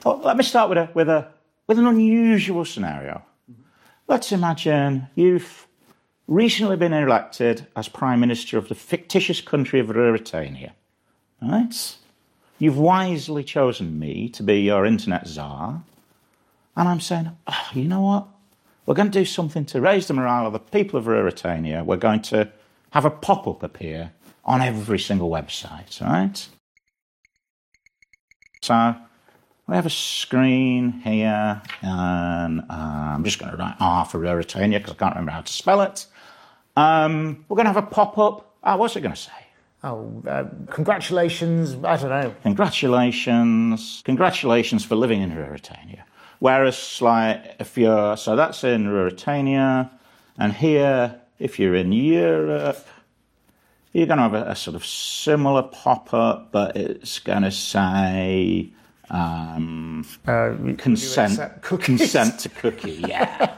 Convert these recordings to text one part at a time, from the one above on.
Oh, let me start with an unusual scenario. Let's imagine you've recently been elected as Prime Minister of the fictitious country of Ruritania. Right? You've wisely chosen me to be your internet czar. And I'm saying, oh, you know what? We're going to do something to raise the morale of the people of Ruritania. We're going to have a pop-up appear on every single website, right? So we have a screen here, and I'm just going to write R for Ruritania because I can't remember how to spell it. We're going to have a pop-up. What's it going to say? Congratulations, I don't know. Congratulations for living in Ruritania. Whereas, like, so that's in Ruritania, and here, if you're in Europe, you're going to have a sort of similar pop-up, but it's going to say consent to cookie, yeah.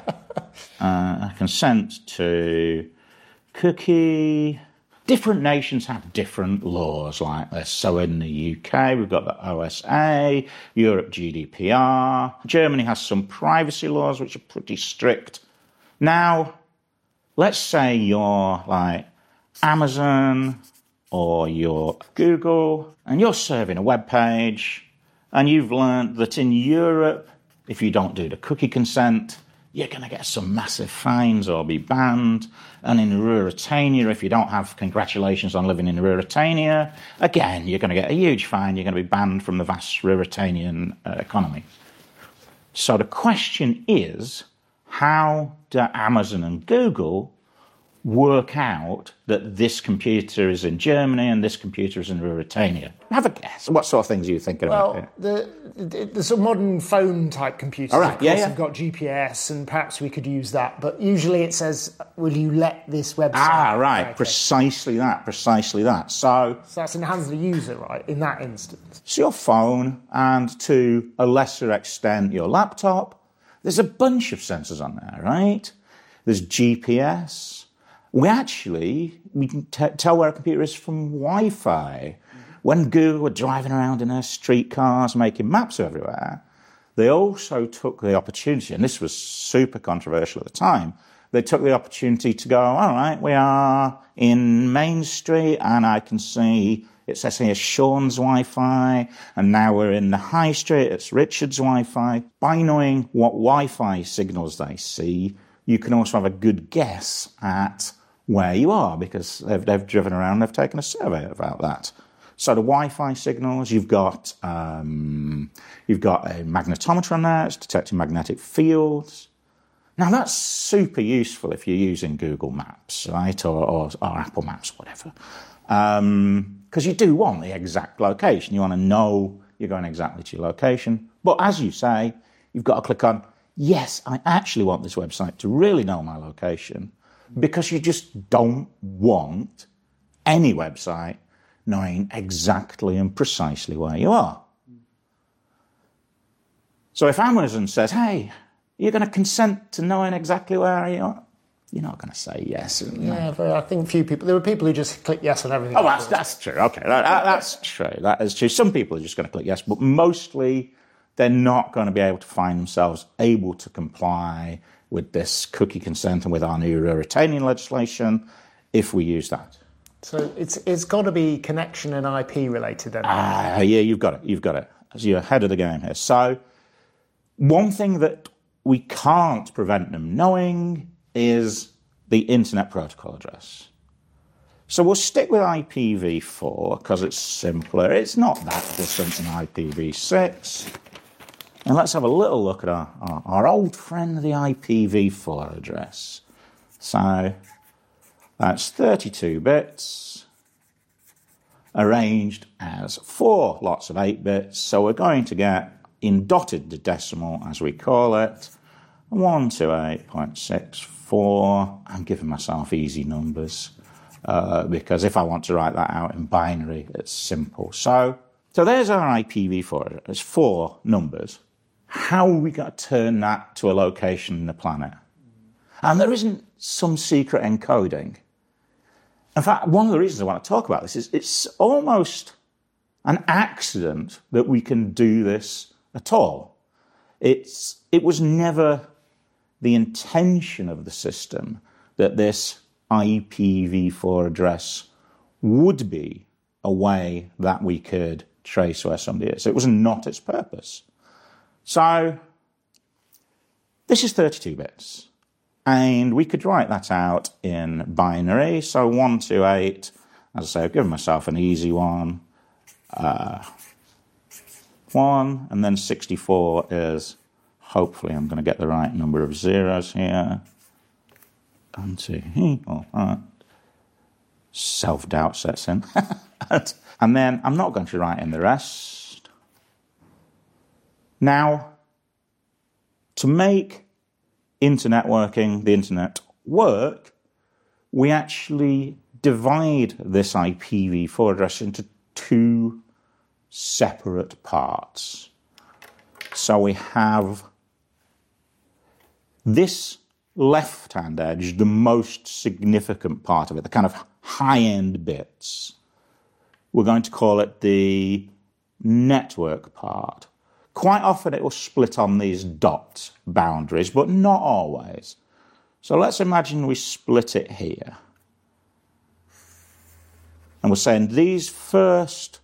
Consent to cookie. Different nations have different laws like this. So in the UK, we've got the OSA, Europe GDPR. Germany has some privacy laws which are pretty strict. Now, let's say you're like Amazon or you're Google and you're serving a web page and you've learned that in Europe, if you don't do the cookie consent, you're going to get some massive fines or be banned. And in Ruritania, if you don't have congratulations on living in Ruritania, again, you're going to get a huge fine. You're going to be banned from the vast Ruritanian economy. So the question is, how do Amazon and Google work out that this computer is in Germany and this computer is in Ruritania? Have a guess. What sort of things are you thinking about here? The sort of modern phone-type computers, all right. Of course, have got GPS, and perhaps we could use that. But usually it says, will you let this website... right. Okay. Precisely that. So that's in the hands of the user, right, in that instance. It's your phone, and to a lesser extent, your laptop. There's a bunch of sensors on there, right? There's GPS. We can tell where a computer is from Wi-Fi. When Google were driving around in their streetcars making maps everywhere, they also took the opportunity, and this was super controversial at the time, they took the opportunity to go, all right, we are in Main Street, and I can see, it says here Sean's Wi-Fi, and now we're in the High Street, it's Richard's Wi-Fi. By knowing what Wi-Fi signals they see, you can also have a good guess at where you are, because they've driven around, they've taken a survey about that. So the Wi-Fi signals, you've got a magnetometer on there, it's detecting magnetic fields. Now that's super useful if you're using Google Maps, right, or Apple Maps, whatever, because you do want the exact location. You want to know you're going exactly to your location. But as you say, you've got to click on, yes, I actually want this website to really know my location, because you just don't want any website knowing exactly and precisely where you are. So if Amazon says, hey, you're going to consent to knowing exactly where you are, you're not going to say yes. Yeah, but I think there were people who just click yes on everything. Oh, that's true. Okay, that's true. That is true. Some people are just going to click yes, but mostly they're not going to be able to find themselves able to comply with this cookie consent and with our new Ruritanian legislation if we use that. So it's got to be connection and IP related then. Yeah, you've got it. As you're ahead of the game here. So one thing that we can't prevent them knowing is the Internet Protocol address. So we'll stick with IPv4 because it's simpler. It's not that different than IPv6. And let's have a little look at our old friend, the IPv4 address. So that's 32 bits arranged as 4 lots of 8 bits. So we're going to get, in dotted decimal, as we call it, 128.64. I'm giving myself easy numbers because if I want to write that out in binary, it's simple. So there's our IPv4. It's 4 numbers. How are we going to turn that to a location in the planet? And there isn't some secret encoding. In fact, one of the reasons I want to talk about this is it's almost an accident that we can do this at all. It was never the intention of the system that this IPv4 address would be a way that we could trace where somebody is. It was not its purpose. So this is 32 bits. And we could write that out in binary. So 128, as I say, I've given myself an easy one. 1, and then 64 is, hopefully I'm going to get the right number of zeros here. 1, 2, self-doubt sets in. And then I'm not going to write in the rest. Now, to make the internet work, we actually divide this IPv4 address into 2 separate parts. So we have this left-hand edge, the most significant part of it, the kind of high-end bits. We're going to call it the network part. Quite often it will split on these dot boundaries, but not always. So let's imagine we split it here. And we're saying these first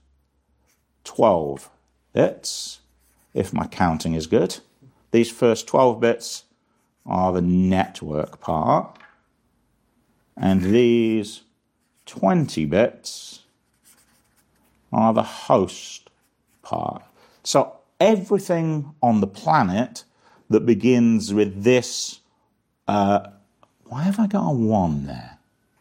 12 bits, if my counting is good, these first 12 bits are the network part. And these 20 bits are the host part. So everything on the planet that begins with this, why have I got a 1 there?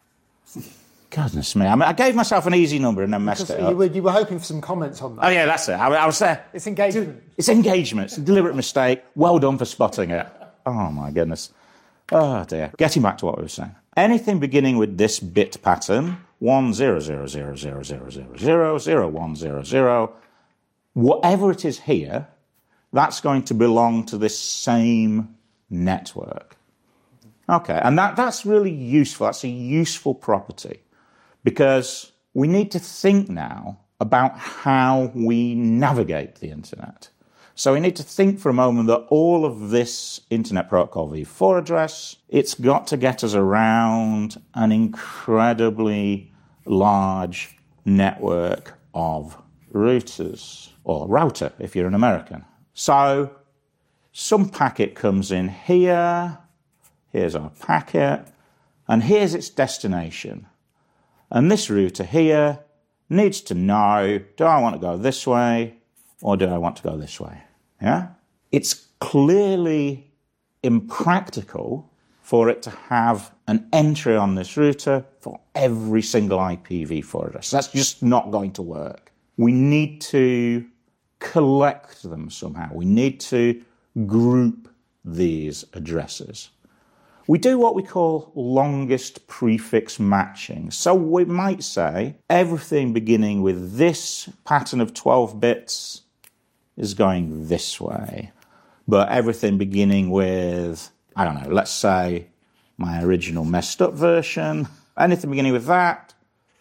Goodness me. I gave myself an easy number and then messed it up. You were hoping for some comments on that. Oh, yeah, that's it. I was there. It's engagement. It's engagement. It's a deliberate mistake. Well done for spotting it. Oh, my goodness. Oh, dear. Getting back to what we were saying. Anything beginning with this bit pattern, 1 0 0 0 0 0 0 0 0 1 0 0, whatever it is here, that's going to belong to this same network. Okay, and that's really useful. That's a useful property because we need to think now about how we navigate the internet. So we need to think for a moment that all of this Internet Protocol v4 address, it's got to get us around an incredibly large network of routers, or router if you're an American. So some packet comes in here, here's our packet, and here's its destination. And this router here needs to know, do I want to go this way or do I want to go this way? Yeah? It's clearly impractical for it to have an entry on this router for every single IPv4 address. That's just not going to work. We need to collect them somehow. We need to group these addresses. We do what we call longest prefix matching. So we might say everything beginning with this pattern of 12 bits is going this way. But everything beginning with, I don't know, let's say my original messed up version, anything beginning with that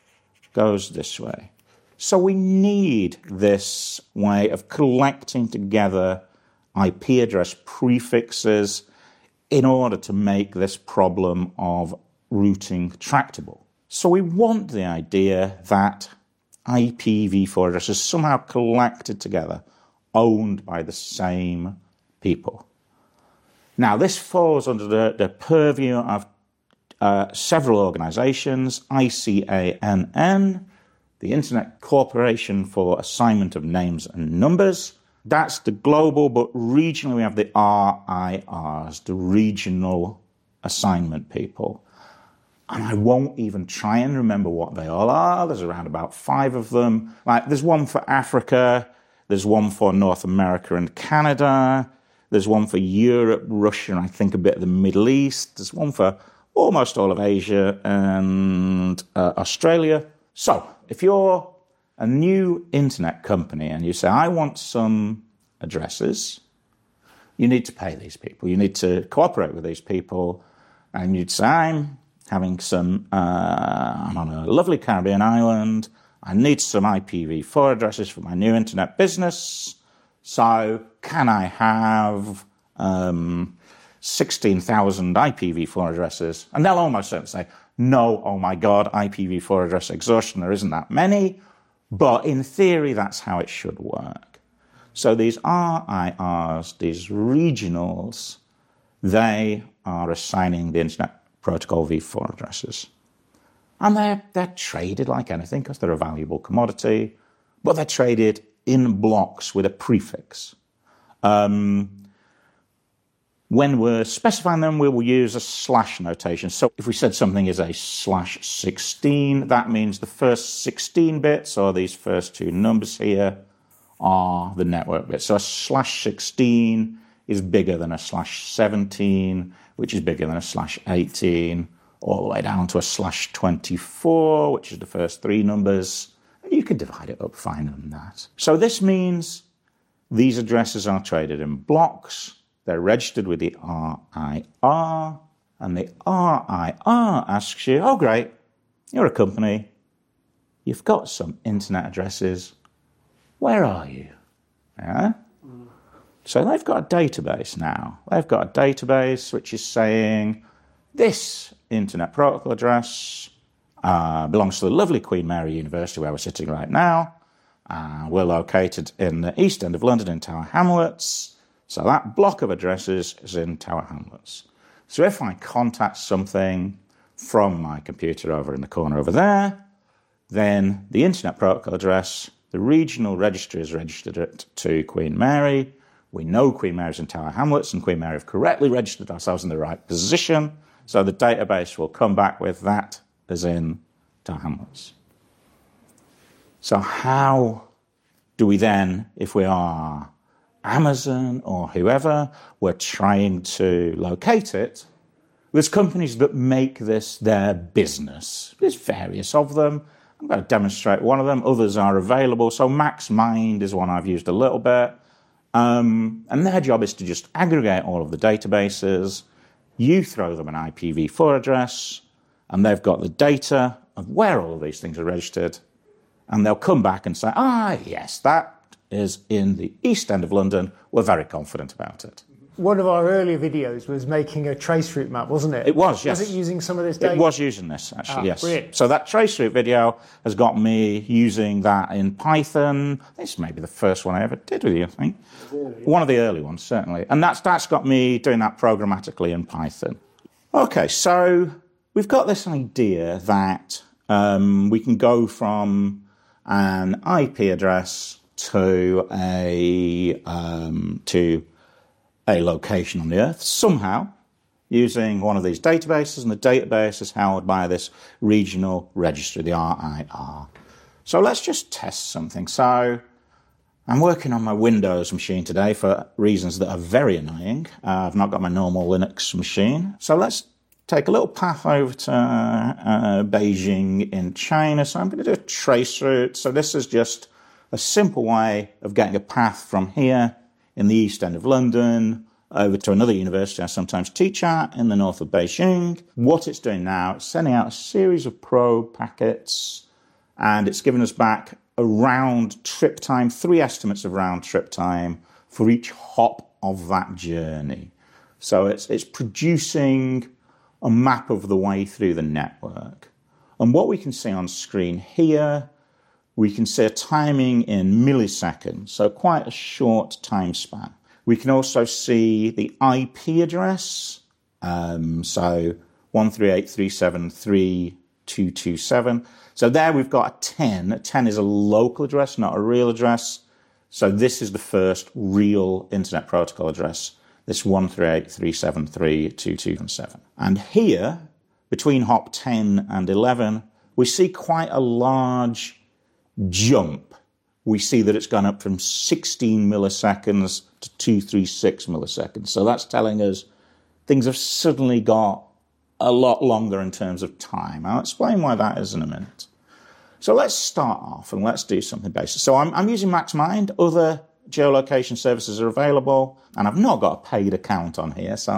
goes this way. So we need this way of collecting together IP address prefixes in order to make this problem of routing tractable. So we want the idea that IPv4 addresses somehow collected together, owned by the same people. Now, this falls under the purview of several organizations, ICANN, the Internet Corporation for Assignment of Names and Numbers. That's the global, but regionally we have the RIRs, the regional assignment people. And I won't even try and remember what they all are. There's around about 5 of them. Like, there's one for Africa, there's one for North America and Canada, there's one for Europe, Russia, and I think a bit of the Middle East. There's one for almost all of Asia and Australia. So, if you're a new internet company and you say, I want some addresses, you need to pay these people. You need to cooperate with these people. And you'd say, I'm on a lovely Caribbean island. I need some IPv4 addresses for my new internet business. So can I have 16,000 IPv4 addresses? And they'll almost certainly say, no, oh my God, IPv4 address exhaustion, there isn't that many. But in theory, that's how it should work. So these RIRs, these regionals, they are assigning the Internet Protocol v4 addresses. And they're traded like anything because they're a valuable commodity, but they're traded in blocks with a prefix. When we're specifying them, we will use a slash notation. So if we said something is a /16, that means the first 16 bits, or these first two numbers here, are the network bits. So a /16 is bigger than a /17, which is bigger than a /18, all the way down to a /24, which is the first three numbers. You can divide it up finer than that. So this means these addresses are traded in blocks. They're registered with the RIR, and the RIR asks you, oh great, you're a company, you've got some internet addresses, where are you? Yeah? So they've got a database now. They've got a database which is saying, this internet protocol address belongs to the lovely Queen Mary University where we're sitting right now. We're located in the East End of London in Tower Hamlets. So that block of addresses is in Tower Hamlets. So if I contact something from my computer over in the corner over there, then the Internet Protocol address, the regional registry is registered it to Queen Mary. We know Queen Mary's in Tower Hamlets, and Queen Mary have correctly registered ourselves in the right position. So the database will come back with that as in Tower Hamlets. So how do we then, if we are Amazon or whoever, we're trying to locate it? There's companies that make this their business. There's various of them. I'm going to demonstrate one of them. Others are available. So MaxMind is one I've used a little bit. And their job is to just aggregate all of the databases. You throw them an IPv4 address, and they've got the data of where all of these things are registered. And they'll come back and say, yes, that is in the East End of London. We're very confident about it. One of our earlier videos was making a traceroute map, wasn't it? It was, yes. Was it using some of this data? It was using this, actually, yes. Brilliant. So that traceroute video has got me using that in Python. This may be the first one I ever did with you, I think. One of the early ones, certainly. And that's got me doing that programmatically in Python. Okay, so we've got this idea that we can go from an IP address to a location on the Earth somehow using one of these databases, and the database is held by this regional registry, the RIR. So let's just test something. So I'm working on my Windows machine today for reasons that are very annoying. I've not got my normal Linux machine. So let's take a little path over to Beijing in China. So I'm going to do a trace route. So this is just a simple way of getting a path from here in the East End of London over to another university I sometimes teach at in the north of Beijing. What it's doing now, it's sending out a series of probe packets, and it's giving us back a round trip time, 3 estimates of round trip time for each hop of that journey. So it's producing a map of the way through the network. And what we can see on screen here, we can see a timing in milliseconds, so quite a short time span. We can also see the IP address, so 138.373.227. So there we've got a 10. A 10 is a local address, not a real address. So this is the first real Internet Protocol address, this 138.373.227. And here, between hop 10 and 11, we see quite a large jump. We see that it's gone up from 16 milliseconds to 236 milliseconds. So that's telling us things have suddenly got a lot longer in terms of time. I'll explain why that is in a minute. So let's start off and let's do something basic. So I'm using MaxMind. Other geolocation services are available, and I've not got a paid account on here, so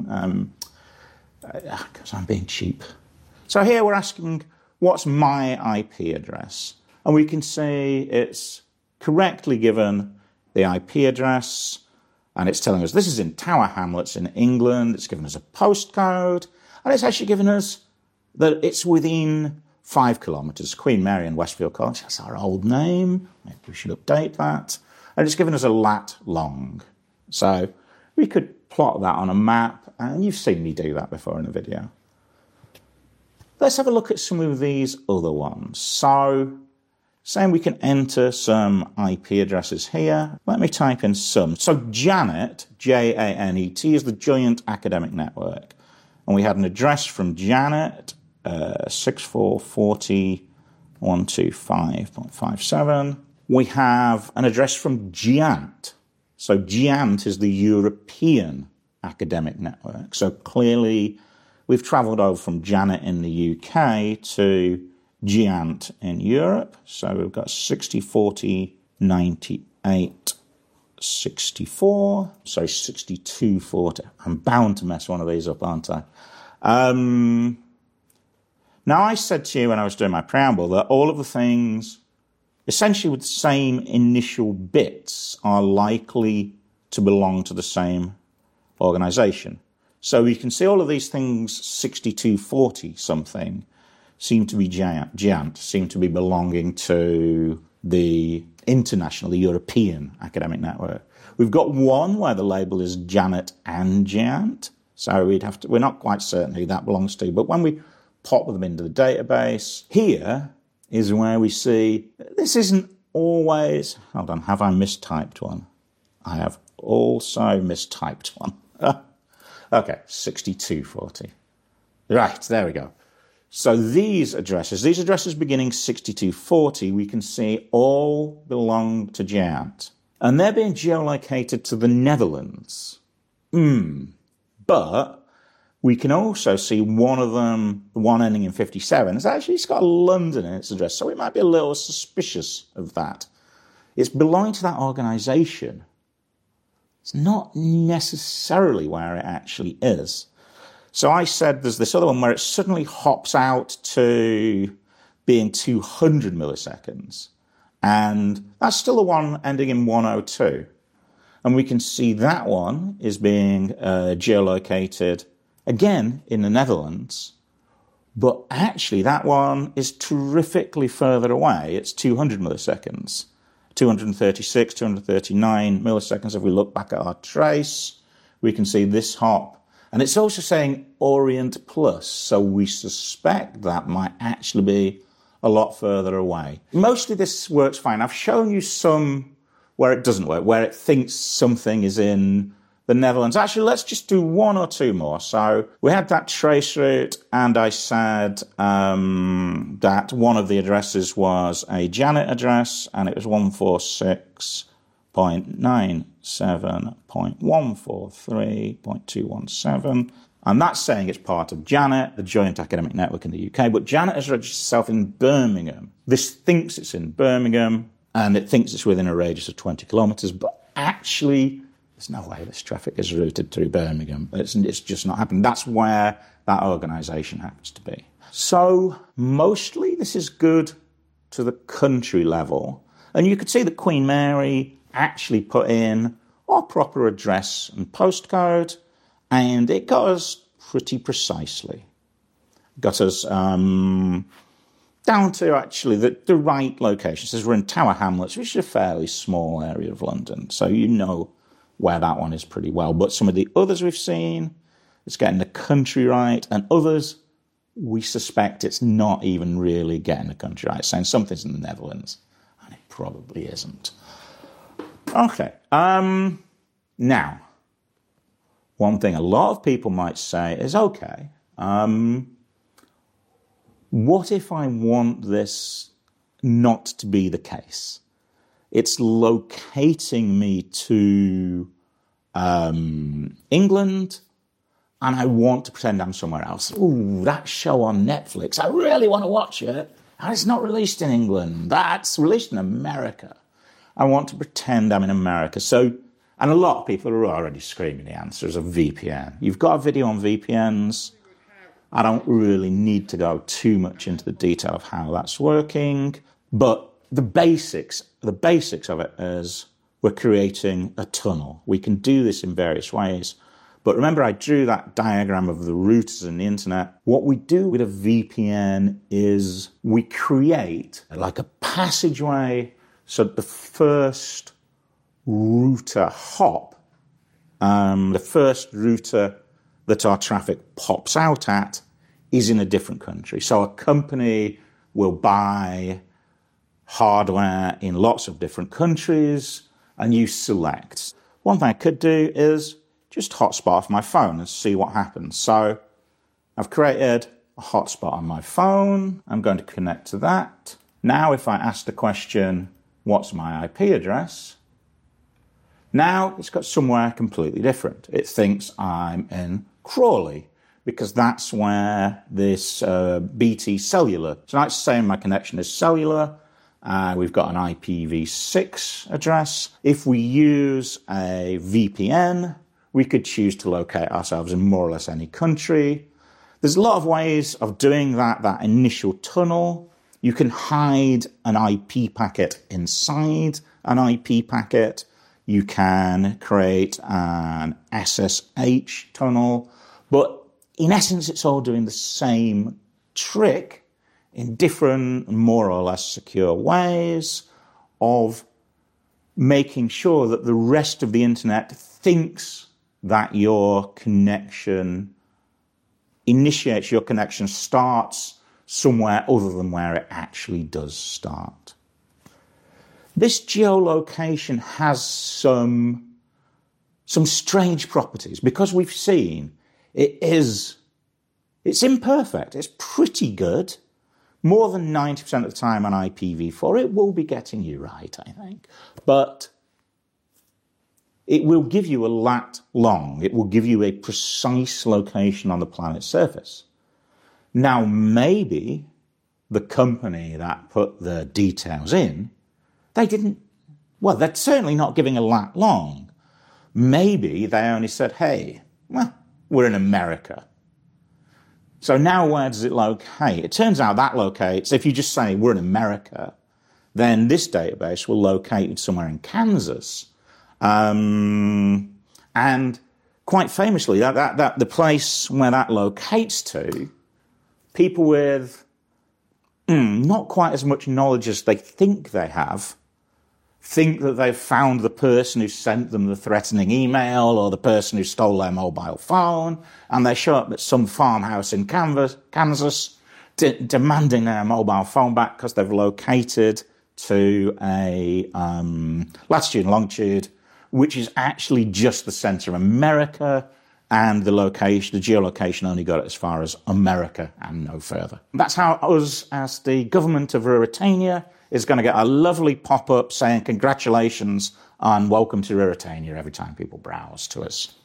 because I'm being cheap. So here we're asking, what's my IP address? And we can see it's correctly given the IP address, and it's telling us this is in Tower Hamlets in England. It's given us a postcode, and it's actually given us that it's within 5 kilometres. Queen Mary and Westfield College, that's our old name. Maybe we should update that. And it's given us a lat long. So we could plot that on a map, and you've seen me do that before in a video. Let's have a look at some of these other ones. So, saying we can enter some IP addresses here. Let me type in some. So Janet, J-A-N-E-T, is the Joint Academic Network. And we had an address from Janet, 6440.125.57. We have an address from GIANT. So GIANT is the European Academic Network. So clearly we've travelled over from Janet in the UK to GIANT in Europe. So we've got 6040.98.64. So 6240. I'm bound to mess one of these up, aren't I? Now, I said to you when I was doing my preamble that all of the things, essentially with the same initial bits, are likely to belong to the same organisation. So you can see all of these things, 6240 something, seem to be GIANT, seem to be belonging to the international, the European Academic Network. We've got one where the label is Janet and GIANT, so we're not quite certain who that belongs to, but when we pop them into the database, here is where we see, this isn't always, hold on, have I mistyped one? I have also mistyped one. Okay, 6240. Right, there we go. So these addresses beginning 6240, we can see all belong to GIANT. And they're being geolocated to the Netherlands. But we can also see one of them, the one ending in 57, it's got London in its address, so we might be a little suspicious of that. It's belonging to that organisation. It's not necessarily where it actually is. So I said there's this other one where it suddenly hops out to being 200 milliseconds. And that's still the one ending in 102. And we can see that one is being geolocated again in the Netherlands. But actually that one is terrifically further away. It's 200 milliseconds. 236, 239 milliseconds. If we look back at our trace, we can see this hop. And it's also saying Orient Plus, so we suspect that might actually be a lot further away. Mostly this works fine. I've shown you some where it doesn't work, where it thinks something is in the Netherlands. Actually, let's just do one or two more. So we had that trace route, and I said that one of the addresses was a Janet address, and it was 146.97.143.217. And that's saying it's part of Janet, the Joint Academic Network in the UK. But Janet has registered itself in Birmingham. This thinks it's in Birmingham, and it thinks it's within a radius of 20 kilometres. But actually, there's no way this traffic is routed through Birmingham. It's just not happening. That's where that organisation happens to be. So mostly this is good to the country level. And you could see that Queen Mary actually put in our proper address and postcode, and it got us pretty precisely. It got us down to actually the right location. It says we're in Tower Hamlets, which is a fairly small area of London, so you know where that one is pretty well. But some of the others we've seen, it's getting the country right, and others, we suspect it's not even really getting the country right. It's saying something's in the Netherlands, and it probably isn't. Okay, now, one thing a lot of people might say is, okay, what if I want this not to be the case? It's locating me to England, and I want to pretend I'm somewhere else. Ooh, that show on Netflix, I really want to watch it, and it's not released in England. That's released in America. I want to pretend I'm in America. So, and a lot of people are already screaming the answer is a VPN. You've got a video on VPNs. I don't really need to go too much into the detail of how that's working, but the basics of it is we're creating a tunnel. We can do this in various ways. But remember, I drew that diagram of the routers in the internet. What we do with a VPN is we create like a passageway so that the first router hop, the first router that our traffic pops out at is in a different country. So a company will buy hardware in lots of different countries and you select. One thing I could do is just hotspot off my phone and see what happens. So I've created a hotspot on my phone. I'm going to connect to that. Now if I ask the question, what's my IP address? Now it's got somewhere completely different. It thinks I'm in Crawley because that's where this BT cellular. So now it's saying my connection is cellular. We've got an IPv6 address. If we use a VPN, we could choose to locate ourselves in more or less any country. There's a lot of ways of doing that initial tunnel. You can hide an IP packet inside an IP packet. You can create an SSH tunnel. But in essence, it's all doing the same trick in different, more or less secure ways of making sure that the rest of the internet thinks that your connection initiates, your connection starts somewhere other than where it actually does start. This geolocation has some strange properties because we've seen it's imperfect. It's pretty good. More than 90% of the time on IPv4, it will be getting you right, I think. But it will give you a lat long. It will give you a precise location on the planet's surface. Now, maybe the company that put the details in, they're certainly not giving a lat long. Maybe they only said, hey, well, we're in America. So now where does it locate? It turns out that locates, if you just say we're in America, then this database will locate somewhere in Kansas. And quite famously, that the place where that locates to, people with not quite as much knowledge as they think they have, think that they've found the person who sent them the threatening email or the person who stole their mobile phone, and they show up at some farmhouse in Kansas demanding their mobile phone back because they've located to a latitude and longitude which is actually just the center of America, and the geolocation only got it as far as America and no further. That's how us, as the government of Ruritania, is going to get a lovely pop-up saying congratulations and welcome to Ruritania every time people browse to us.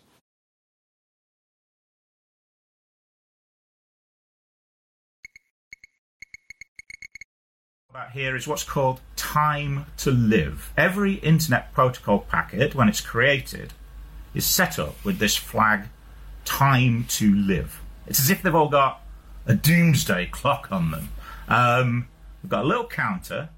About here is what's called time to live. Every internet protocol packet, when it's created, is set up with this flag, time to live. It's as if they've all got a doomsday clock on them. We've got a little counter